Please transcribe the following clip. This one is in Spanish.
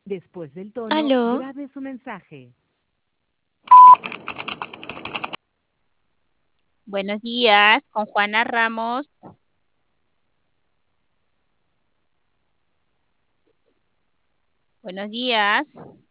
Después del tono, Aló, grabe su mensaje. Buenos días, con Juana Ramos. Buenos días.